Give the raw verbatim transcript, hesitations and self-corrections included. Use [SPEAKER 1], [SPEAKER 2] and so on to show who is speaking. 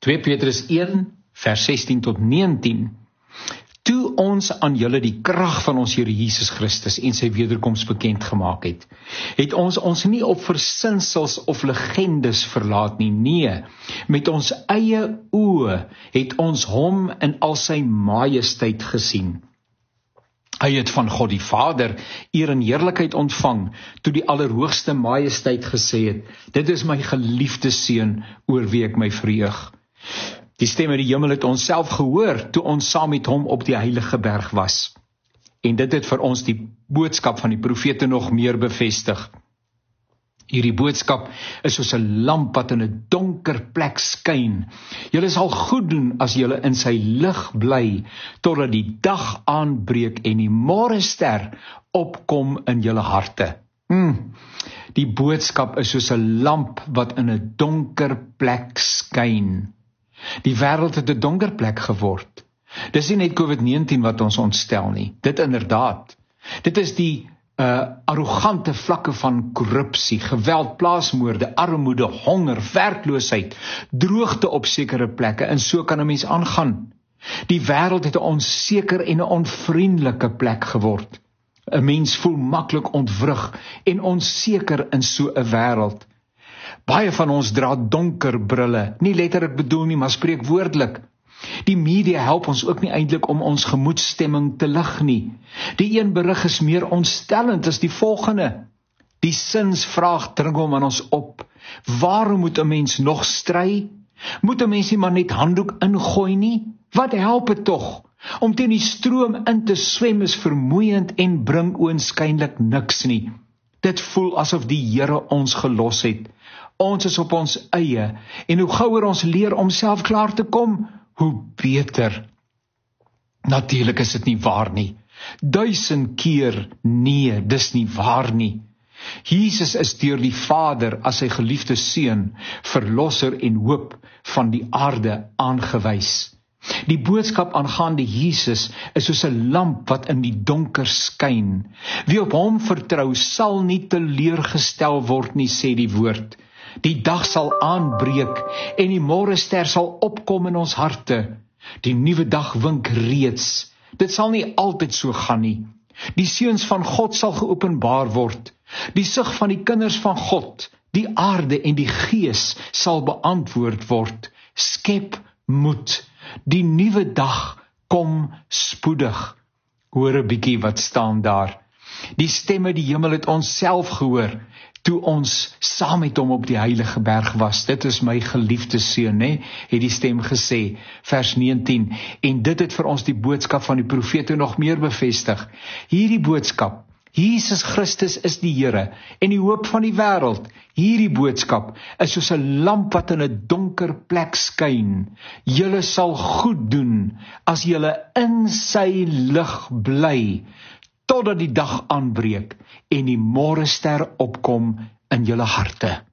[SPEAKER 1] twee Petrus een, vers sestien tot negentien. Toe ons aan julle die krag van ons Here Jesus Christus en sy wederkoms bekend gemaak het, het ons ons nie op versinsels of legendes verlaat nie, nee, met ons eie oë het ons hom in al sy majesteit gesien. Hy het van God die Vader eer en heerlikheid ontvang, toe die Allerhoogste Majesteit gesê het, dit is my geliefde seun, oor wie ek my verheug. Die stem uit die hemel het ons self gehoor, toe ons saam met hom op die heilige berg was. En dit het vir ons die boodskap van die profete nog meer bevestig. Hierdie boodskap is soos 'n lamp wat in 'n donker plek skyn. Julle sal goed doen as julle in sy lig bly, totdat die dag aanbreek en die môrester opkom in julle harte. Hmm. Die boodskap is soos 'n lamp wat in 'n donker plek skyn. Die wêreld het 'n donker plek geword. Dis nie net COVID negentien wat ons ontstel nie. Dit inderdaad. Dit is die uh, arrogante vlakke van korrupsie, geweld, plaasmoorde, armoede, honger, werkloosheid, droogte op sekere plekke, en so kan 'n mens aangaan. Die wêreld het 'n onseker en 'n onvriendelike plek geword. 'n Mens voel maklik ontwrig en onseker in so 'n wêreld. Baie van ons dra donker brille, nie letterlik bedoel nie, maar spreekwoordelik. Die media help ons ook nie eintlik om ons gemoedstemming te lig nie. Die een berig is meer ontstellend as die volgende. Die sinsvraag dring hom aan ons op. Waarom moet 'n mens nog stry? Moet 'n mens nie maar net handdoek ingooi nie? Wat help het tog? Om teen die stroom in te swem is vermoeiend en bring oënskynlik niks nie. Dit voel asof die Here ons gelos het. Ons is op ons eie, en hoe gouer ons leer om self klaar te kom, hoe beter. Natuurlik is dit nie waar nie. Duisend keer nee, dis nie waar nie. Jesus is deur die Vader as sy geliefde seun, verlosser en hoop van die aarde aangewys. Die boodskap aangaande Jesus is soos 'n lamp wat in die donker skyn. Wie op hom vertrou, sal nie teleurgestel word nie, sê die woord. Die dag sal aanbreek en die môrester sal opkom in ons harte. Die nuwe dag wink reeds. Dit sal nie altyd so gaan nie. Die seuns van God sal geopenbaar word. Die sug van die kinders van God, die aarde en die gees sal beantwoord word. Skep moed. Die nuwe dag kom spoedig. Hoor 'n bietjie wat staan daar. Die stem uit die hemel het ons self gehoor, toe ons saam met hom op die heilige berg was. Dit is my geliefde seun, né? Het die stem gesê, vers negentien. En dit het vir ons die boodskap van die profete nog meer bevestig. Hierdie boodskap, Jesus Christus is die Here en die hoop van die wêreld. Hierdie boodskap is soos 'n lamp wat in 'n donker plek skyn. Julle sal goed doen as julle in sy lig bly, totdat die dag aanbreek en die môrester opkom in julle harte.